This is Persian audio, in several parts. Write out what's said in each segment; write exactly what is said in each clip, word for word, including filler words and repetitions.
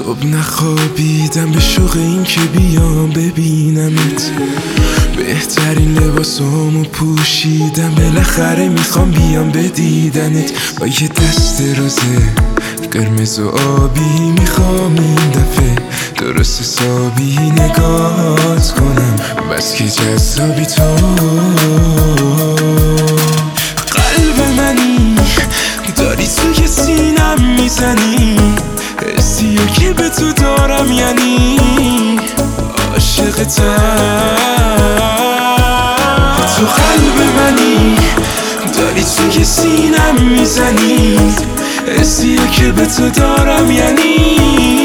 صبح نخوابیدم به شوق این که بیام ببینمت. بهترین لباسامو پوشیدم، بالاخره میخوام بیام بدیدنت. با یه دست رازه قرمز و آبی میخوام این دفعه درست حسابی نگات کنم، بس که جذابی تو. قلب منی داری توی سینم میزنی، حسیو که به تو دارم یعنی عاشقتم. تو قلب منی داری توی سینم میزنی، حسیو که به تو دارم یعنی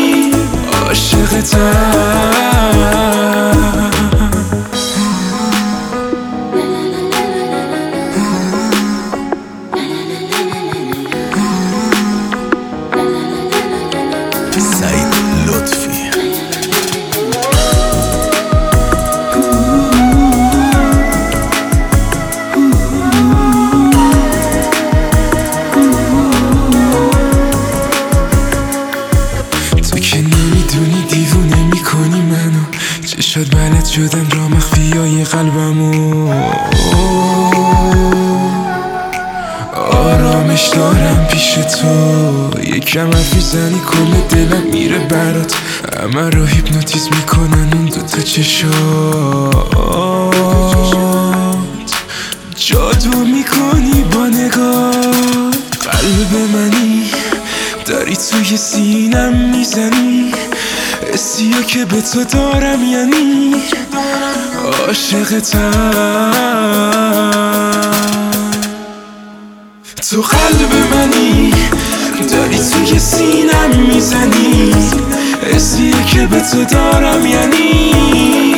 عاشقتم. سعید لطفی. تو که نمیدونی دیوونه میکنی منو، چشات بلد شدن را مخفیای قلبمو. آرامش دارم پیش تو، یکم حرف میزنی کل دلم میره برات، همه رو هیپنوتیزم میکنن اون دوتا چشات. جادو میکنی با نگاه، قلب منی داری توی سینم میزنی، حسیو که به تو دارم یعنی عاشقتم. تو قلب منی داری توی سینم میزنی، حسیو که به تو دارم یعنی